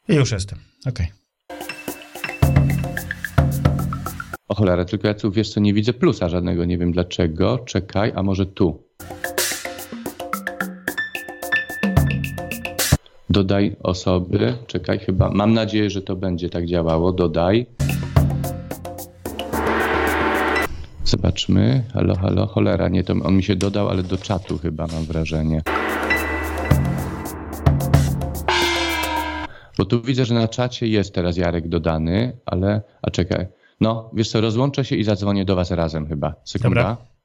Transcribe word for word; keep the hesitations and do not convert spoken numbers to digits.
I już jestem, okej. O cholera, tylko ja tu, wiesz co, nie widzę plusa żadnego, nie wiem dlaczego. Czekaj, a może tu. Dodaj osoby, czekaj chyba, mam nadzieję, że to będzie tak działało, dodaj. Zobaczmy, halo, halo, cholera, nie, to on mi się dodał, ale do czatu chyba mam wrażenie. Bo tu widzę, że na czacie jest teraz Jarek dodany, ale, a czekaj, no, wiesz co, rozłączę się i zadzwonię do was razem chyba, sekunda. Dobra.